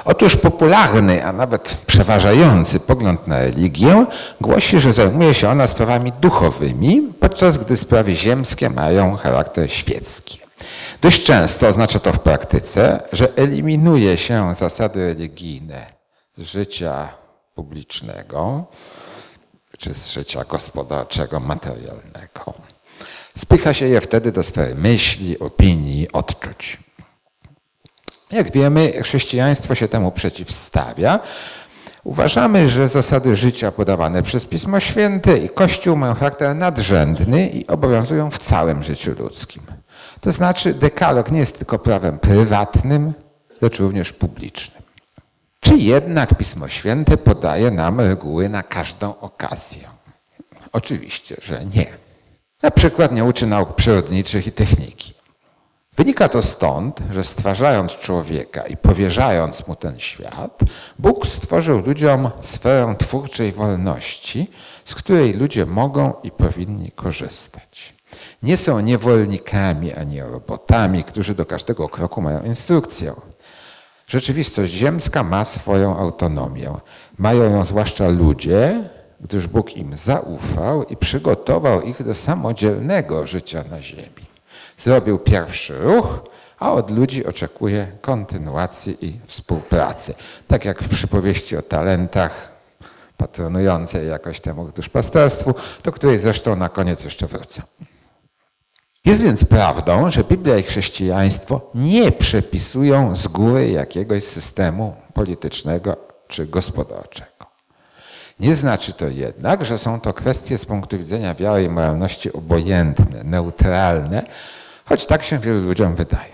Otóż popularny, a nawet przeważający pogląd na religię głosi, że zajmuje się ona sprawami duchowymi, podczas gdy sprawy ziemskie mają charakter świecki. Dość często oznacza to w praktyce, że eliminuje się zasady religijne z życia publicznego czy z życia gospodarczego, materialnego. Spycha się je wtedy do sfery myśli, opinii, odczuć. Jak wiemy, chrześcijaństwo się temu przeciwstawia. Uważamy, że zasady życia podawane przez Pismo Święte i Kościół mają charakter nadrzędny i obowiązują w całym życiu ludzkim. To znaczy dekalog nie jest tylko prawem prywatnym, lecz również publicznym. Czy jednak Pismo Święte podaje nam reguły na każdą okazję? Oczywiście, że nie. Na przykład nie uczy nauk przyrodniczych i techniki. Wynika to stąd, że stwarzając człowieka i powierzając mu ten świat, Bóg stworzył ludziom sferę twórczej wolności, z której ludzie mogą i powinni korzystać. Nie są niewolnikami ani robotami, którzy do każdego kroku mają instrukcję. Rzeczywistość ziemska ma swoją autonomię. Mają ją zwłaszcza ludzie, gdyż Bóg im zaufał i przygotował ich do samodzielnego życia na ziemi. Zrobił pierwszy ruch, a od ludzi oczekuje kontynuacji i współpracy. Tak jak w przypowieści o talentach patronującej jakoś temu duszpasterstwu, do której zresztą na koniec jeszcze wrócę. Jest więc prawdą, że Biblia i chrześcijaństwo nie przepisują z góry jakiegoś systemu politycznego czy gospodarczego. Nie znaczy to jednak, że są to kwestie z punktu widzenia wiary i moralności obojętne, neutralne, choć tak się wielu ludziom wydaje.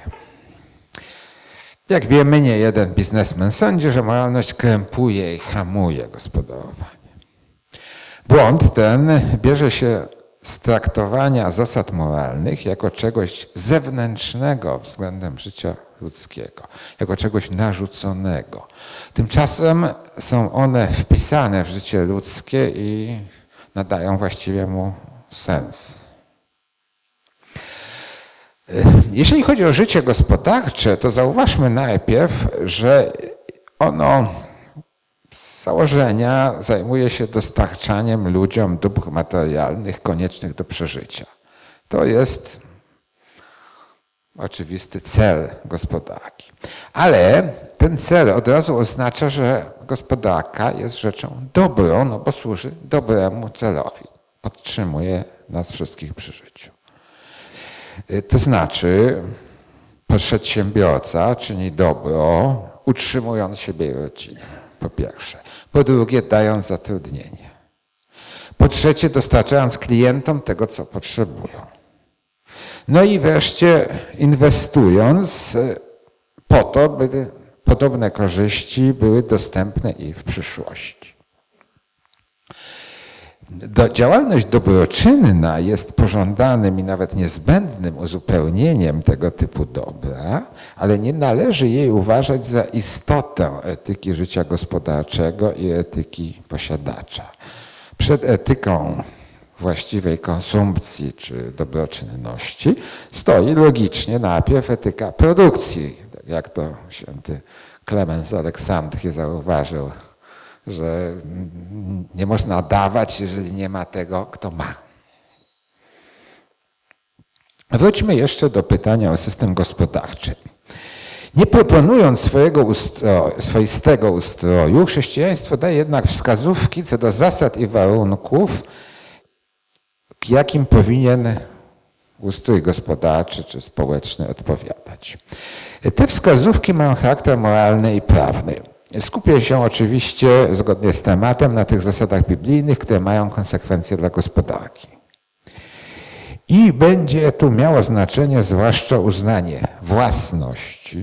Jak wiemy, nie jeden biznesmen sądzi, że moralność krępuje i hamuje gospodarowanie. Błąd ten bierze się z traktowania zasad moralnych jako czegoś zewnętrznego względem życia ludzkiego, jako czegoś narzuconego. Tymczasem są one wpisane w życie ludzkie i nadają właściwie mu sens. Jeśli chodzi o życie gospodarcze, to zauważmy najpierw, że ono z założenia zajmuje się dostarczaniem ludziom dóbr materialnych koniecznych do przeżycia. To jest oczywisty cel gospodarki. Ale ten cel od razu oznacza, że gospodarka jest rzeczą dobrą, no bo służy dobremu celowi. Podtrzymuje nas wszystkich przy życiu. To znaczy przedsiębiorca czyni dobro, utrzymując siebie i rodzinę, po pierwsze. Po drugie, dając zatrudnienie. Po trzecie, dostarczając klientom tego, co potrzebują. No i wreszcie inwestując po to, by podobne korzyści były dostępne i w przyszłości. Działalność dobroczynna jest pożądanym i nawet niezbędnym uzupełnieniem tego typu dobra, ale nie należy jej uważać za istotę etyki życia gospodarczego i etyki posiadacza. Przed etyką właściwej konsumpcji czy dobroczynności stoi logicznie najpierw etyka produkcji. Tak jak to święty Klemens z Aleksandrii zauważył, że nie można dawać, jeżeli nie ma tego, kto ma. Wróćmy jeszcze do pytania o system gospodarczy. Nie proponując swoistego ustroju, chrześcijaństwo daje jednak wskazówki co do zasad i warunków, jakim powinien ustrój gospodarczy czy społeczny odpowiadać. Te wskazówki mają charakter moralny i prawny. Skupię się oczywiście, zgodnie z tematem, na tych zasadach biblijnych, które mają konsekwencje dla gospodarki. I będzie tu miało znaczenie zwłaszcza uznanie własności,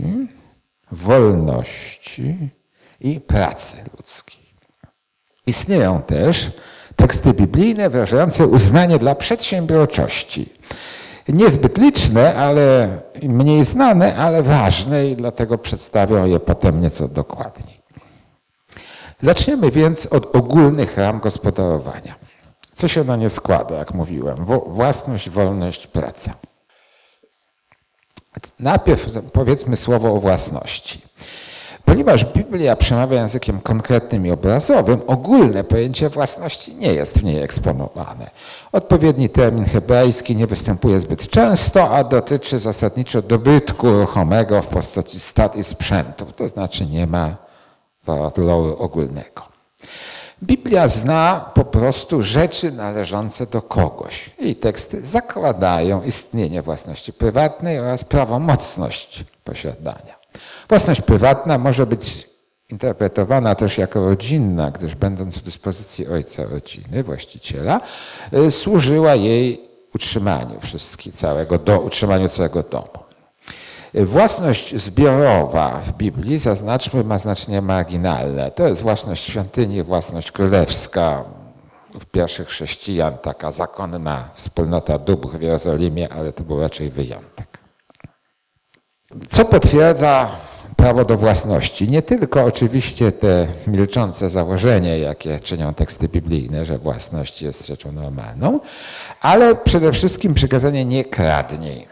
wolności i pracy ludzkiej. Istnieją też teksty biblijne wyrażające uznanie dla przedsiębiorczości. Niezbyt liczne, ale mniej znane, ale ważne i dlatego przedstawię je potem nieco dokładniej. Zaczniemy więc od ogólnych ram gospodarowania. Co się na nie składa, jak mówiłem? Własność, wolność, praca. Najpierw powiedzmy słowo o własności. Ponieważ ponieważ Biblia przemawia językiem konkretnym i obrazowym, ogólne pojęcie własności nie jest w niej eksponowane. Odpowiedni termin hebrajski nie występuje zbyt często, a dotyczy zasadniczo dobytku ruchomego w postaci stad i sprzętów, to znaczy nie ma waloru ogólnego. Biblia zna po prostu rzeczy należące do kogoś. Jej teksty zakładają istnienie własności prywatnej oraz prawomocność posiadania. Własność prywatna może być interpretowana też jako rodzinna, gdyż będąc w dyspozycji ojca rodziny, właściciela, służyła jej utrzymaniu utrzymaniu całego domu. Własność zbiorowa w Biblii, zaznaczmy, ma znaczenie marginalne. To jest własność świątyni, własność królewska. W pierwszych chrześcijan taka zakonna wspólnota dóbr w Jerozolimie, ale to był raczej wyjątek. Co potwierdza prawo do własności? Nie tylko oczywiście te milczące założenie, jakie czynią teksty biblijne, że własność jest rzeczą normalną, ale przede wszystkim przykazanie nie kradnij.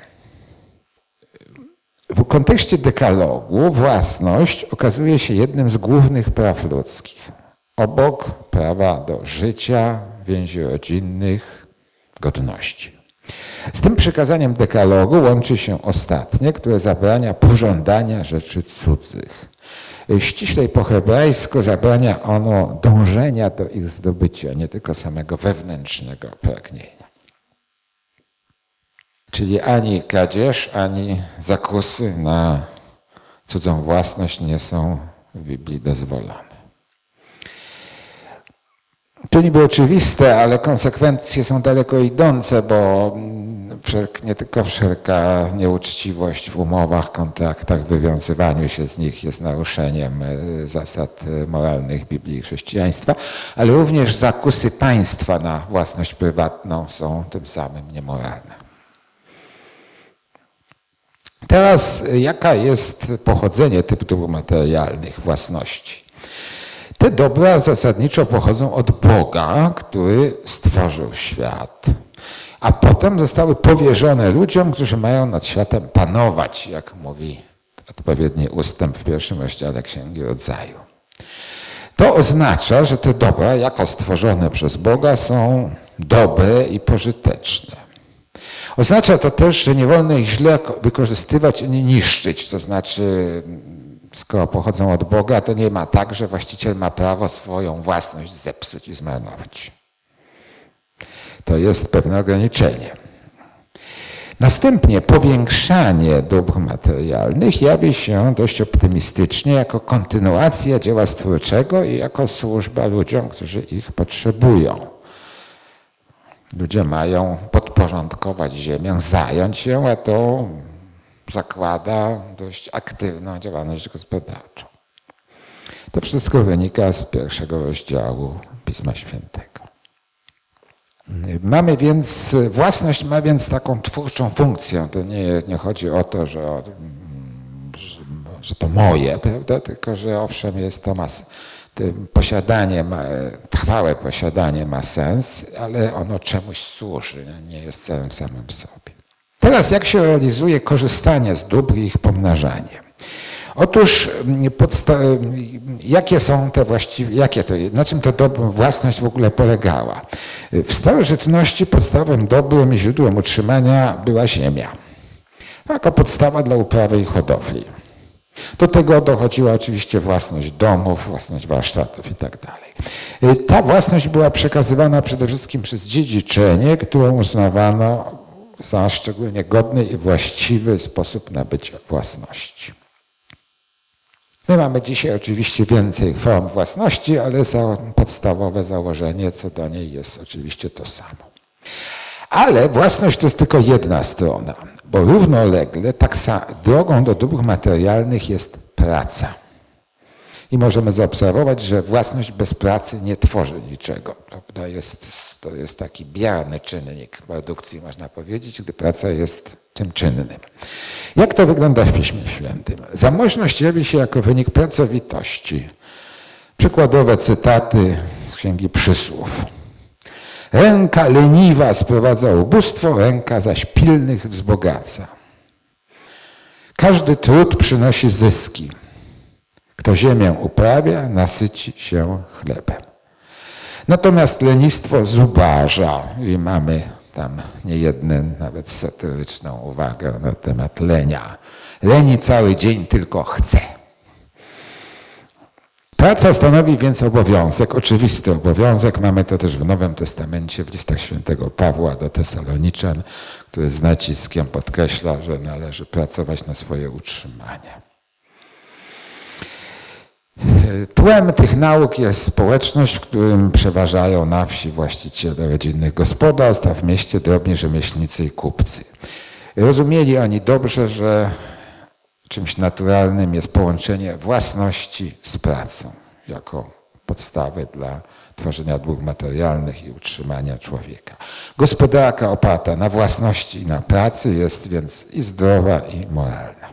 W kontekście dekalogu własność okazuje się jednym z głównych praw ludzkich. Obok prawa do życia, więzi rodzinnych, godności. Z tym przykazaniem dekalogu łączy się ostatnie, które zabrania pożądania rzeczy cudzych. Ściślej po hebrajsku zabrania ono dążenia do ich zdobycia, nie tylko samego wewnętrznego pragnienia. Czyli ani kradzież, ani zakusy na cudzą własność nie są w Biblii dozwolone. To niby oczywiste, ale konsekwencje są daleko idące, bo nie tylko wszelka nieuczciwość w umowach, kontraktach, wywiązywaniu się z nich jest naruszeniem zasad moralnych Biblii i chrześcijaństwa, ale również zakusy państwa na własność prywatną są tym samym niemoralne. Teraz jaka jest pochodzenie tych dóbr materialnych, własności? Te dobra zasadniczo pochodzą od Boga, który stworzył świat, a potem zostały powierzone ludziom, którzy mają nad światem panować, jak mówi odpowiedni ustęp w pierwszym rozdziale Księgi Rodzaju. To oznacza, że te dobra, jako stworzone przez Boga, są dobre i pożyteczne. Oznacza to też, że nie wolno ich źle wykorzystywać ani niszczyć. To znaczy, skoro pochodzą od Boga, to nie ma tak, że właściciel ma prawo swoją własność zepsuć i zmarnować. To jest pewne ograniczenie. Następnie powiększanie dóbr materialnych jawi się dość optymistycznie jako kontynuacja dzieła stwórczego i jako służba ludziom, którzy ich potrzebują. Ludzie mają podporządkować ziemię, zająć ją, a to zakłada dość aktywną działalność gospodarczą. To wszystko wynika z pierwszego rozdziału Pisma Świętego. Własność ma więc taką twórczą funkcję. To nie chodzi o to, że to moje, prawda? Tylko że owszem jest to trwałe posiadanie ma sens, ale ono czemuś służy, nie jest celem samym w sobie. Teraz jak się realizuje korzystanie z dóbr i ich pomnażanie? Otóż na czym ta własność w ogóle polegała? W starożytności podstawowym dobrem i źródłem utrzymania była ziemia, jako podstawa dla uprawy i hodowli. Do tego dochodziła oczywiście własność domów, własność warsztatów i tak dalej. Ta własność była przekazywana przede wszystkim przez dziedziczenie, którą uznawano za szczególnie godny i właściwy sposób nabycia własności. My mamy dzisiaj oczywiście więcej form własności, ale podstawowe założenie co do niej jest oczywiście to samo. Ale własność to jest tylko jedna strona, bo równolegle drogą do dóbr materialnych jest praca. I możemy zaobserwować, że własność bez pracy nie tworzy niczego. To jest taki bierny czynnik produkcji, można powiedzieć, gdy praca jest czym czynnym. Jak to wygląda w Piśmie Świętym? Zamożność jawi się jako wynik pracowitości. Przykładowe cytaty z Księgi Przysłów. Ręka leniwa sprowadza ubóstwo, ręka zaś pilnych wzbogaca. Każdy trud przynosi zyski. Kto ziemię uprawia, nasyci się chlebem. Natomiast lenistwo zubaża i mamy tam niejedną, nawet satyryczną uwagę na temat lenia. Leni cały dzień tylko chce. Praca stanowi więc obowiązek, oczywisty obowiązek. Mamy to też w Nowym Testamencie, w listach świętego Pawła do Tesaloniczan, który z naciskiem podkreśla, że należy pracować na swoje utrzymanie. Tłem tych nauk jest społeczność, w którym przeważają na wsi właściciele rodzinnych gospodarstw, a w mieście drobni rzemieślnicy i kupcy. Rozumieli oni dobrze, że czymś naturalnym jest połączenie własności z pracą jako podstawy dla tworzenia dóbr materialnych i utrzymania człowieka. Gospodarka oparta na własności i na pracy jest więc i zdrowa, i moralna.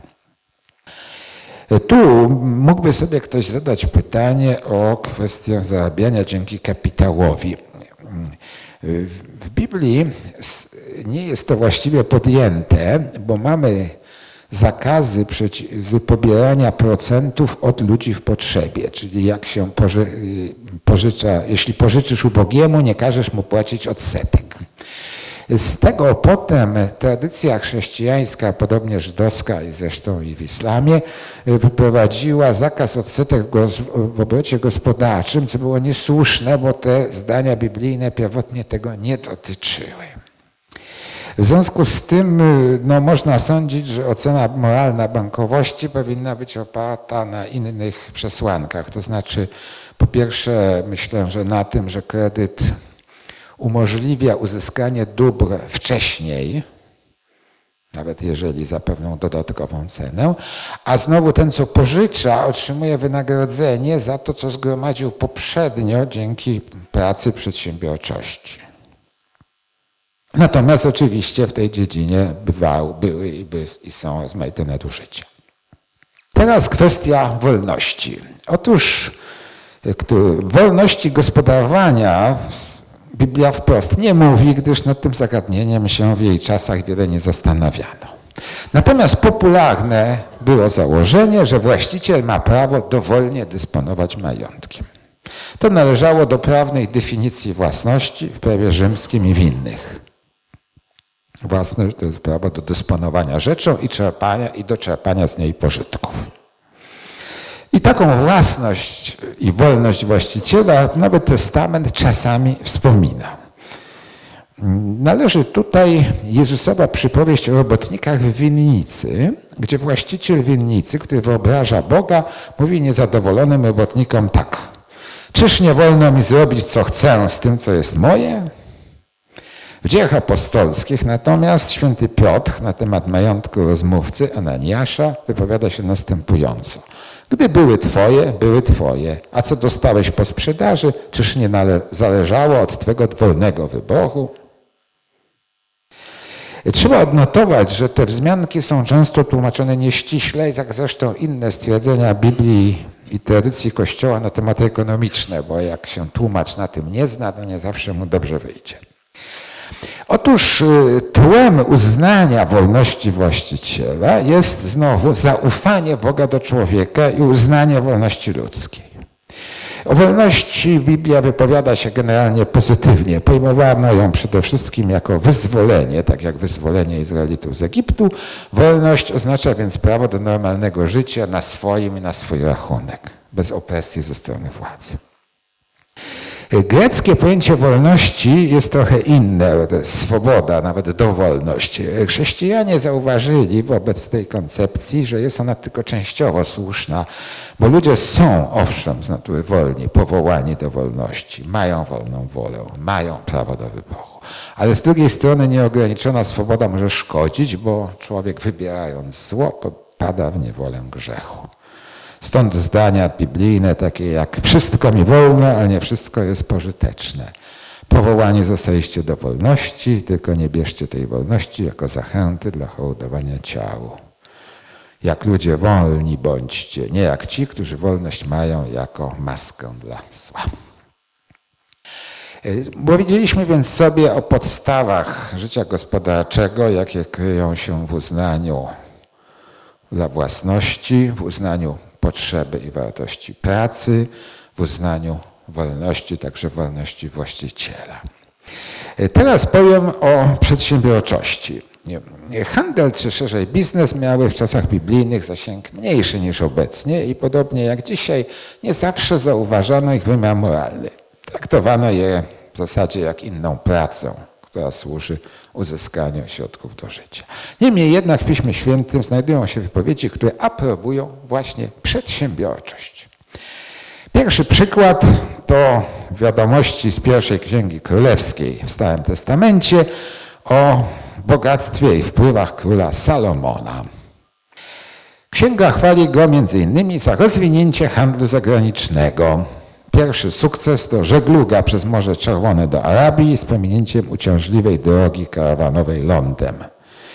Tu mógłby sobie ktoś zadać pytanie o kwestię zarabiania dzięki kapitałowi. W Biblii nie jest to właściwie podjęte, bo mamy zakazy pobierania procentów od ludzi w potrzebie, czyli jak się pożycza, jeśli pożyczysz ubogiemu, nie każesz mu płacić odsetek. Z tego potem tradycja chrześcijańska, podobnie żydowska i zresztą i w islamie, wyprowadziła zakaz odsetek w obrocie gospodarczym, co było niesłuszne, bo te zdania biblijne pierwotnie tego nie dotyczyły. W związku z tym można sądzić, że ocena moralna bankowości powinna być oparta na innych przesłankach. To znaczy, po pierwsze, myślę, że na tym, że kredyt umożliwia uzyskanie dóbr wcześniej, nawet jeżeli za pewną dodatkową cenę, a znowu ten, co pożycza, otrzymuje wynagrodzenie za to, co zgromadził poprzednio dzięki pracy przedsiębiorczości. Natomiast oczywiście w tej dziedzinie były i są rozmaite nadużycia. Teraz kwestia wolności. Otóż wolności gospodarowania Biblia wprost nie mówi, gdyż nad tym zagadnieniem się w jej czasach wiele nie zastanawiano. Natomiast popularne było założenie, że właściciel ma prawo dowolnie dysponować majątkiem. To należało do prawnej definicji własności w prawie rzymskim i w innych. Własność to jest prawo do dysponowania rzeczą i do czerpania z niej pożytków. I taką własność i wolność właściciela nawet Testament czasami wspomina. Należy tutaj Jezusowa przypowieść o robotnikach w winnicy, gdzie właściciel winnicy, który wyobraża Boga, mówi niezadowolonym robotnikom tak: czyż nie wolno mi zrobić, co chcę z tym, co jest moje? W Dziejach Apostolskich natomiast święty Piotr na temat majątku rozmówcy Ananiasza wypowiada się następująco. Gdy były twoje, a co dostałeś po sprzedaży, czyż nie zależało od twego wolnego wyboru? Trzeba odnotować, że te wzmianki są często tłumaczone nieściśle, jak zresztą inne stwierdzenia Biblii i tradycji Kościoła na tematy ekonomiczne, bo jak się tłumacz na tym nie zna, to nie zawsze mu dobrze wyjdzie. Otóż tłem uznania wolności właściciela jest znowu zaufanie Boga do człowieka i uznanie wolności ludzkiej. O wolności Biblia wypowiada się generalnie pozytywnie. Pojmowano ją przede wszystkim jako wyzwolenie, tak jak wyzwolenie Izraelitów z Egiptu. Wolność oznacza więc prawo do normalnego życia na swoim i na swój rachunek, bez opresji ze strony władzy. Greckie pojęcie wolności jest trochę inne, to jest swoboda, nawet dowolność. Chrześcijanie zauważyli wobec tej koncepcji, że jest ona tylko częściowo słuszna, bo ludzie są, owszem, z natury wolni, powołani do wolności, mają wolną wolę, mają prawo do wyboru. Ale z drugiej strony nieograniczona swoboda może szkodzić, bo człowiek wybierając zło, pada w niewolę grzechu. Stąd zdania biblijne takie jak wszystko mi wolno, ale nie wszystko jest pożyteczne. Powołani zostaliście do wolności, tylko nie bierzcie tej wolności jako zachęty dla hołdowania ciału. Jak ludzie wolni bądźcie, nie jak ci, którzy wolność mają jako maskę dla zła. Powiedzieliśmy więc sobie o podstawach życia gospodarczego, jakie kryją się w uznaniu dla własności, w uznaniu potrzeby i wartości pracy, w uznaniu wolności, także wolności właściciela. Teraz powiem o przedsiębiorczości. Handel, czy szerzej biznes, miały w czasach biblijnych zasięg mniejszy niż obecnie i podobnie jak dzisiaj nie zawsze zauważano ich wymiar moralny. Traktowano je w zasadzie jak inną pracę, która służy uzyskaniu środków do życia. Niemniej jednak w Piśmie Świętym znajdują się wypowiedzi, które aprobują właśnie przedsiębiorczość. Pierwszy przykład to wiadomości z pierwszej Księgi Królewskiej w Starym Testamencie o bogactwie i wpływach króla Salomona. Księga chwali go m.in. za rozwinięcie handlu zagranicznego. Pierwszy sukces to żegluga przez Morze Czerwone do Arabii z pominięciem uciążliwej drogi karawanowej lądem.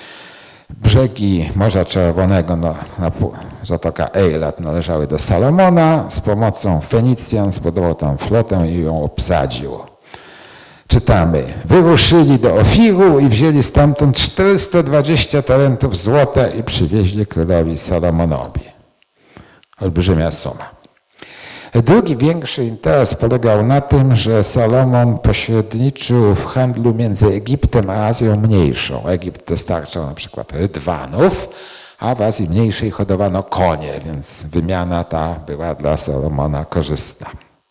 Brzegi Morza Czerwonego na Zatoka Ejlat należały do Salomona. Z pomocą Fenicjan zbudował tam flotę i ją obsadził. Czytamy, wyruszyli do Ofiru i wzięli stamtąd 420 talentów złota i przywieźli królowi Salomonowi. Olbrzymia suma. Drugi większy interes polegał na tym, że Salomon pośredniczył w handlu między Egiptem a Azją Mniejszą. Egipt dostarczał na przykład rydwanów, a w Azji Mniejszej hodowano konie, więc wymiana ta była dla Salomona korzystna.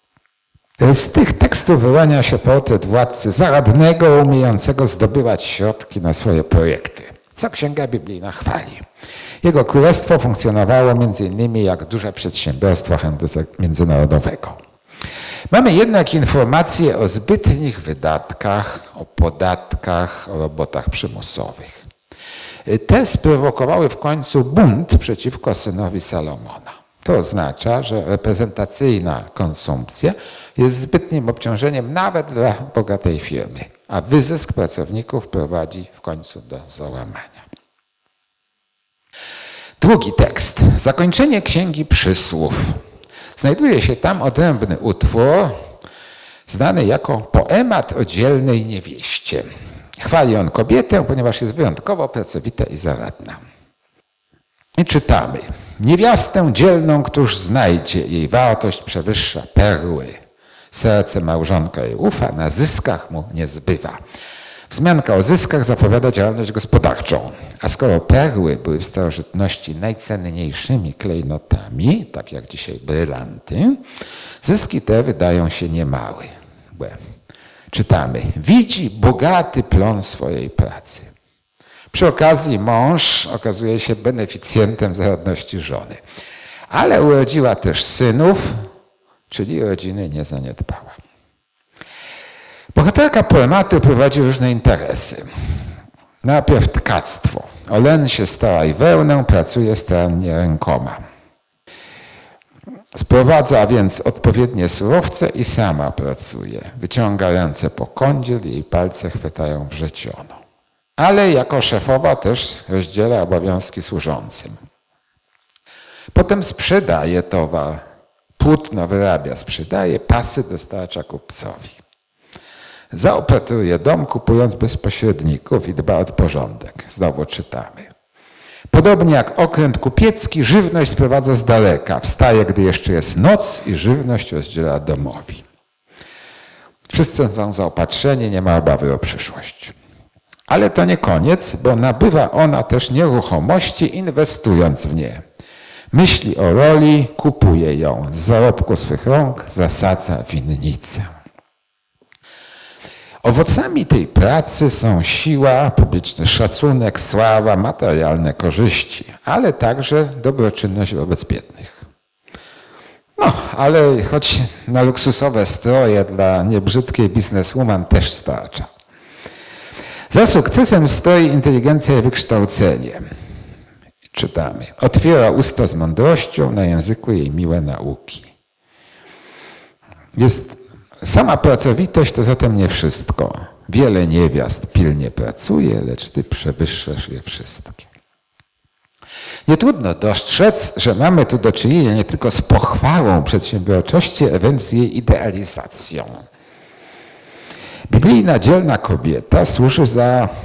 Z tych tekstów wyłania się portret władcy zaradnego, umiejącego zdobywać środki na swoje projekty, co Księga Biblijna chwali. Jego królestwo funkcjonowało m.in. jak duże przedsiębiorstwo handlu międzynarodowego. Mamy jednak informacje o zbytnich wydatkach, o podatkach, o robotach przymusowych. Te sprowokowały w końcu bunt przeciwko synowi Salomona. To oznacza, że reprezentacyjna konsumpcja jest zbytnim obciążeniem nawet dla bogatej firmy, a wyzysk pracowników prowadzi w końcu do załamania. Drugi tekst. Zakończenie Księgi Przysłów. Znajduje się tam odrębny utwór znany jako poemat o dzielnej niewieście. Chwali on kobietę, ponieważ jest wyjątkowo pracowita i zaradna. I czytamy. Niewiastę dzielną, któż znajdzie, jej wartość przewyższa perły. Serce małżonka jej ufa, na zyskach mu nie zbywa. Wzmianka o zyskach zapowiada działalność gospodarczą. A skoro perły były w starożytności najcenniejszymi klejnotami, tak jak dzisiaj brylanty, zyski te wydają się niemałe. Czytamy. Widzi bogaty plon swojej pracy. Przy okazji mąż okazuje się beneficjentem zaradności żony. Ale urodziła też synów, czyli rodziny nie zaniedbała. Bohaterka poematu prowadzi różne interesy. Najpierw tkactwo. O len się stara i wełnę, pracuje starannie rękoma. Sprowadza więc odpowiednie surowce i sama pracuje. Wyciąga ręce po kądziel, jej palce chwytają wrzeciono. Ale jako szefowa też rozdziela obowiązki służącym. Potem sprzedaje towar. Płótno wyrabia, sprzedaje, pasy dostarcza kupcowi. Zaopatruje dom, kupując bez pośredników i dba o porządek. Znowu czytamy. Podobnie jak okręt kupiecki, żywność sprowadza z daleka. Wstaje, gdy jeszcze jest noc i żywność rozdziela domowi. Wszyscy są zaopatrzeni, nie ma obawy o przyszłość. Ale to nie koniec, bo nabywa ona też nieruchomości, inwestując w nie. Myśli o roli, kupuje ją. Z zarobku swych rąk zasadza winnicę. Owocami tej pracy są siła, publiczny szacunek, sława, materialne korzyści, ale także dobroczynność wobec biednych. No, ale choć na luksusowe stroje dla niebrzydkiej bizneswoman też starcza. Za sukcesem stoi inteligencja i wykształcenie. Czytamy. Otwiera usta z mądrością, na języku jej miłe nauki. Sama pracowitość to zatem nie wszystko. Wiele niewiast pilnie pracuje, lecz ty przewyższasz je wszystkie. Nie trudno dostrzec, że mamy tu do czynienia nie tylko z pochwałą przedsiębiorczości, a wręcz z jej idealizacją. Biblijna dzielna kobieta służy za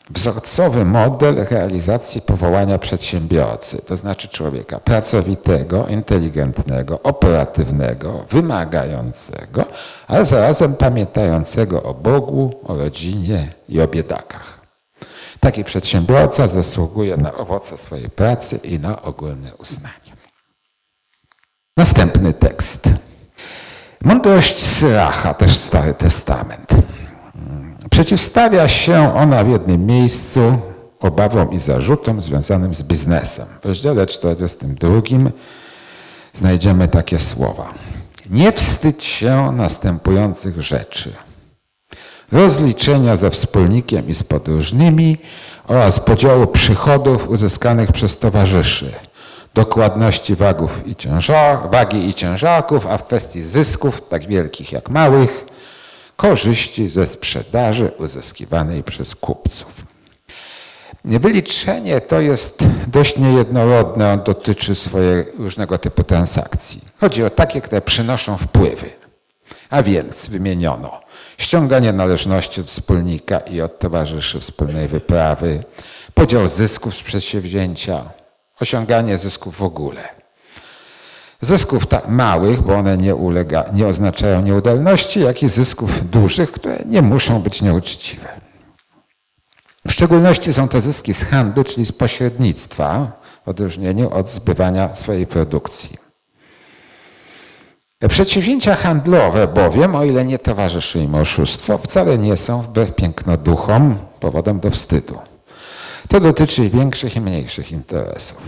wzorcowy model realizacji powołania przedsiębiorcy, to znaczy człowieka pracowitego, inteligentnego, operatywnego, wymagającego, ale zarazem pamiętającego o Bogu, o rodzinie i o biedakach. Taki przedsiębiorca zasługuje na owoce swojej pracy i na ogólne uznanie. Następny tekst. Mądrość Syracha, też Stary Testament. Przeciwstawia się ona w jednym miejscu obawom i zarzutom związanym z biznesem. W rozdziale 42 znajdziemy takie słowa. Nie wstydź się następujących rzeczy. Rozliczenia ze wspólnikiem i z podróżnymi oraz podziału przychodów uzyskanych przez towarzyszy. Dokładności wagi i ciężarków, a w kwestii zysków, tak wielkich jak małych, korzyści ze sprzedaży uzyskiwanej przez kupców. Wyliczenie to jest dość niejednorodne, on dotyczy różnego typu transakcji. Chodzi o takie, które przynoszą wpływy. A więc wymieniono ściąganie należności od wspólnika i od towarzyszy wspólnej wyprawy, podział zysków z przedsięwzięcia, osiąganie zysków w ogóle. Zysków małych, bo one nie oznaczają nieudolności, jak i zysków dużych, które nie muszą być nieuczciwe. W szczególności są to zyski z handlu, czyli z pośrednictwa, w odróżnieniu od zbywania swojej produkcji. Przedsięwzięcia handlowe bowiem, o ile nie towarzyszy im oszustwo, wcale nie są wbrew pięknoduchom powodem do wstydu. To dotyczy i większych i mniejszych interesów.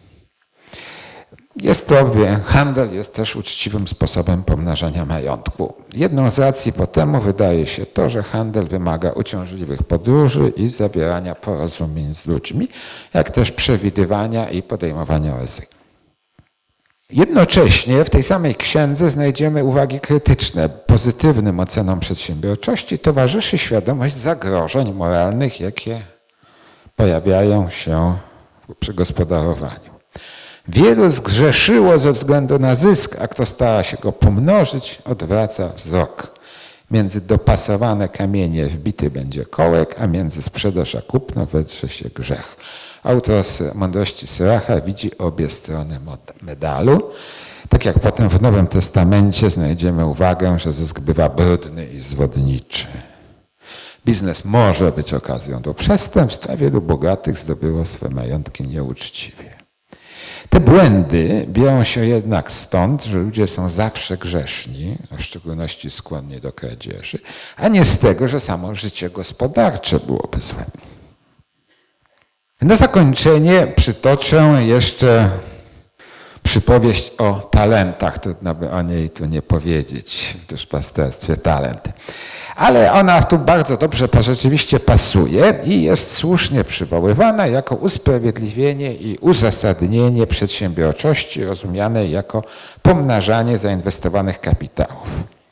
Handel jest też uczciwym sposobem pomnażania majątku. Jedną z racji po temu wydaje się to, że handel wymaga uciążliwych podróży i zawierania porozumień z ludźmi, jak też przewidywania i podejmowania ryzyk. Jednocześnie w tej samej księdze znajdziemy uwagi krytyczne. Pozytywnym ocenom przedsiębiorczości towarzyszy świadomość zagrożeń moralnych, jakie pojawiają się przy gospodarowaniu. Wielu zgrzeszyło ze względu na zysk, a kto stara się go pomnożyć, odwraca wzrok. Między dopasowane kamienie wbity będzie kołek, a między sprzedaż a kupno wetrze się grzech. Autor Mądrości Syracha widzi obie strony medalu. Tak jak potem w Nowym Testamencie znajdziemy uwagę, że zysk bywa brudny i zwodniczy. Biznes może być okazją do przestępstw, a wielu bogatych zdobyło swe majątki nieuczciwie. Te błędy biorą się jednak stąd, że ludzie są zawsze grzeszni, w szczególności skłonni do kradzieży, a nie z tego, że samo życie gospodarcze byłoby złe. Na zakończenie przytoczę jeszcze przypowieść o talentach. Trudno by o niej tu nie powiedzieć, w duszpasterstwie talent. Ale ona tu bardzo dobrze rzeczywiście pasuje i jest słusznie przywoływana jako usprawiedliwienie i uzasadnienie przedsiębiorczości rozumianej jako pomnażanie zainwestowanych kapitałów.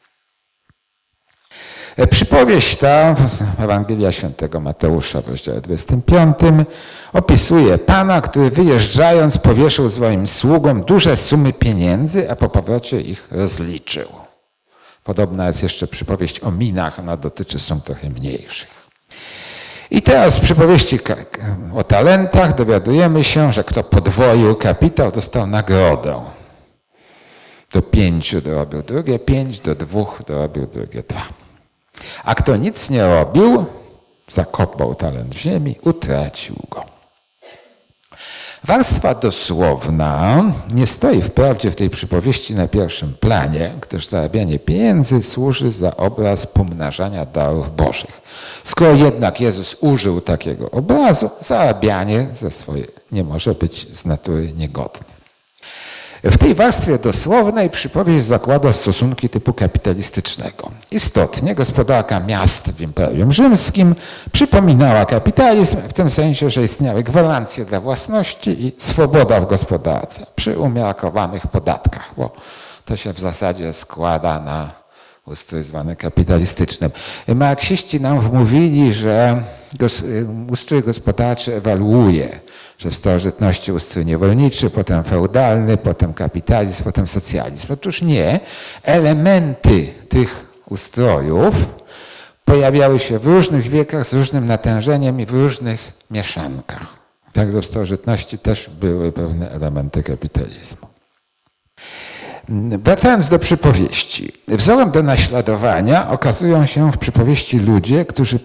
Przypowieść ta, Ewangelia Świętego Mateusza w rozdziale 25, opisuje Pana, który wyjeżdżając powierzył swoim sługom duże sumy pieniędzy, a po powrocie ich rozliczył. Podobna jest jeszcze przypowieść o minach, ona dotyczy sum trochę mniejszych. I teraz w przypowieści o talentach dowiadujemy się, że kto podwoił kapitał, dostał nagrodę. Do 5 dorobił drugie 5, do 2 dorobił drugie 2. A kto nic nie robił, zakopał talent w ziemi, utracił go. Warstwa dosłowna nie stoi wprawdzie w tej przypowieści na pierwszym planie, gdyż zarabianie pieniędzy służy za obraz pomnażania darów bożych. Skoro jednak Jezus użył takiego obrazu, zarabianie ze swoje nie może być z natury niegodne. W tej warstwie dosłownej przypowieść zakłada stosunki typu kapitalistycznego. Istotnie gospodarka miast w Imperium Rzymskim przypominała kapitalizm w tym sensie, że istniały gwarancje dla własności i swoboda w gospodarce przy umiarkowanych podatkach, bo to się w zasadzie składa na ustrój zwany kapitalistycznym. Marksiści nam wmówili, że ustrój gospodarczy ewaluuje, że w starożytności ustrój niewolniczy, potem feudalny, potem kapitalizm, potem socjalizm. Otóż nie. Elementy tych ustrojów pojawiały się w różnych wiekach, z różnym natężeniem i w różnych mieszankach. Także w starożytności też były pewne elementy kapitalizmu. Wracając do przypowieści. Wzorem do naśladowania okazują się w przypowieści ludzie,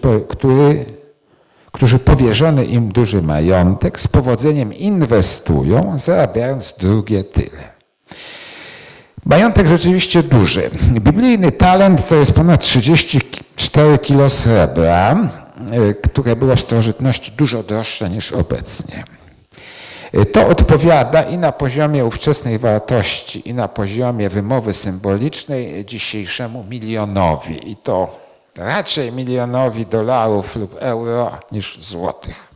którzy powierzony im duży majątek z powodzeniem inwestują, zarabiając drugie tyle. Majątek rzeczywiście duży. Biblijny talent to jest ponad 34 kilo srebra, które było w starożytności dużo droższe niż obecnie. To odpowiada i na poziomie ówczesnej wartości, i na poziomie wymowy symbolicznej dzisiejszemu milionowi. I to raczej milionowi dolarów lub euro niż złotych.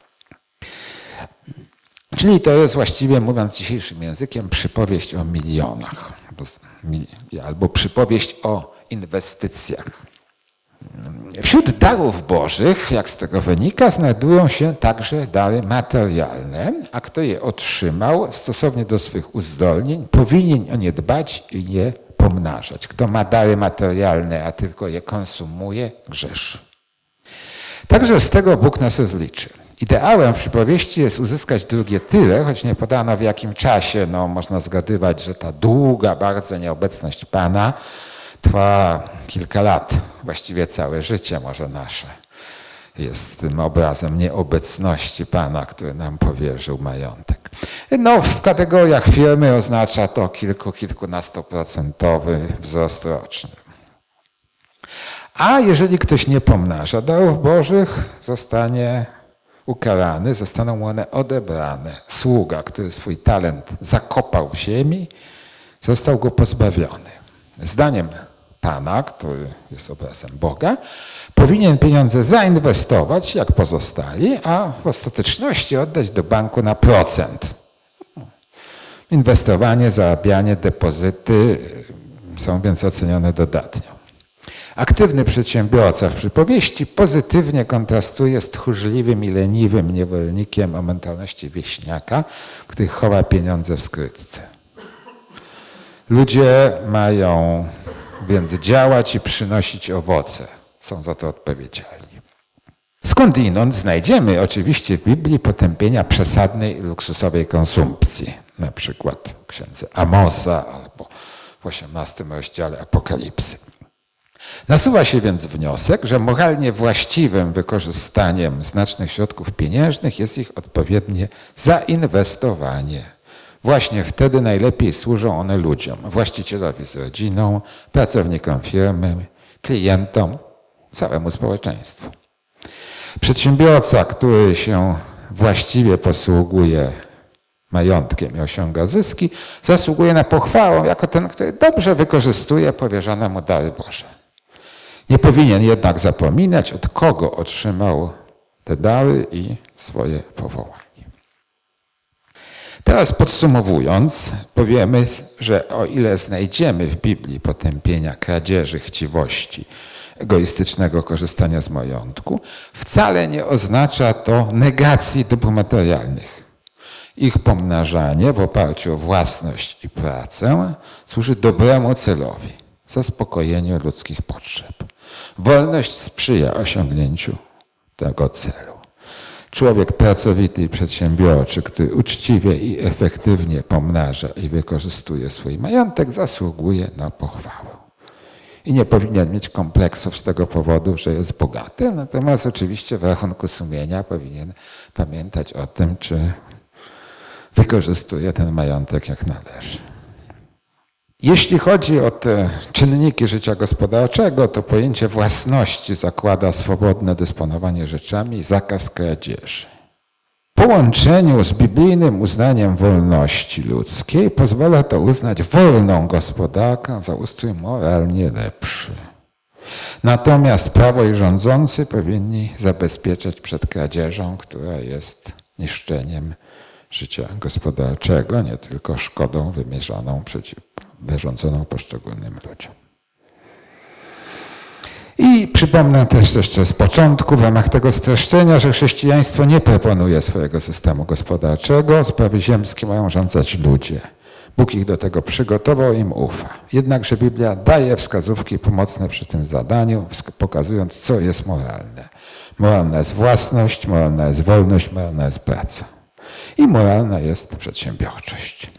Czyli to jest właściwie, mówiąc dzisiejszym językiem, przypowieść o milionach albo przypowieść o inwestycjach. Wśród darów bożych, jak z tego wynika, znajdują się także dary materialne, a kto je otrzymał stosownie do swych uzdolnień, powinien o nie dbać i je pomnażać. Kto ma dary materialne, a tylko je konsumuje, grzeszy. Także z tego Bóg nas rozliczy. Ideałem w przypowieści jest uzyskać drugie tyle, choć nie podano w jakim czasie. No, można zgadywać, że ta długa bardzo nieobecność Pana trwa kilka lat, właściwie całe życie może nasze. Jest tym obrazem nieobecności Pana, który nam powierzył majątek. No, w kategoriach firmy oznacza to kilkunastoprocentowy wzrost roczny. A jeżeli ktoś nie pomnaża darów bożych, zostanie ukarany, zostaną one odebrane. Sługa, który swój talent zakopał w ziemi, został go pozbawiony. Zdaniem Pana, który jest obrazem Boga, powinien pieniądze zainwestować jak pozostali, a w ostateczności oddać do banku na procent. Inwestowanie, zarabianie, depozyty są więc ocenione dodatnio. Aktywny przedsiębiorca w przypowieści pozytywnie kontrastuje z tchórzliwym i leniwym niewolnikiem o mentalności wieśniaka, który chowa pieniądze w skrytce. Ludzie mają więc działać i przynosić owoce. Są za to odpowiedzialni. Skądinąd znajdziemy oczywiście w Biblii potępienia przesadnej i luksusowej konsumpcji. Na przykład w księdze Amosa albo w 18 rozdziale Apokalipsy. Nasuwa się więc wniosek, że moralnie właściwym wykorzystaniem znacznych środków pieniężnych jest ich odpowiednie zainwestowanie. Właśnie wtedy najlepiej służą one ludziom, właścicielowi z rodziną, pracownikom firmy, klientom, całemu społeczeństwu. Przedsiębiorca, który się właściwie posługuje majątkiem i osiąga zyski, zasługuje na pochwałę jako ten, który dobrze wykorzystuje powierzone mu dary Boże. Nie powinien jednak zapominać, od kogo otrzymał te dary i swoje powołanie. Teraz podsumowując, powiemy, że o ile znajdziemy w Biblii potępienia kradzieży, chciwości, egoistycznego korzystania z majątku, wcale nie oznacza to negacji dóbr materialnych. Ich pomnażanie w oparciu o własność i pracę służy dobremu celowi, zaspokojeniu ludzkich potrzeb. Wolność sprzyja osiągnięciu tego celu. Człowiek pracowity i przedsiębiorczy, który uczciwie i efektywnie pomnaża i wykorzystuje swój majątek, zasługuje na pochwałę. I nie powinien mieć kompleksów z tego powodu, że jest bogaty, natomiast oczywiście w rachunku sumienia powinien pamiętać o tym, czy wykorzystuje ten majątek jak należy. Jeśli chodzi o te czynniki życia gospodarczego, to pojęcie własności zakłada swobodne dysponowanie rzeczami i zakaz kradzieży. W połączeniu z biblijnym uznaniem wolności ludzkiej pozwala to uznać wolną gospodarkę za ustrój moralnie lepszy. Natomiast prawo i rządzący powinni zabezpieczać przed kradzieżą, która jest niszczeniem życia gospodarczego, nie tylko szkodą wyrządzoną poszczególnym ludziom. I przypomnę też jeszcze z początku w ramach tego streszczenia, że chrześcijaństwo nie proponuje swojego systemu gospodarczego. Sprawy ziemskie mają rządzać ludzie. Bóg ich do tego przygotował, im ufa. Jednakże Biblia daje wskazówki pomocne przy tym zadaniu, pokazując, co jest moralne. Moralna jest własność, moralna jest wolność, moralna jest praca. I moralna jest przedsiębiorczość.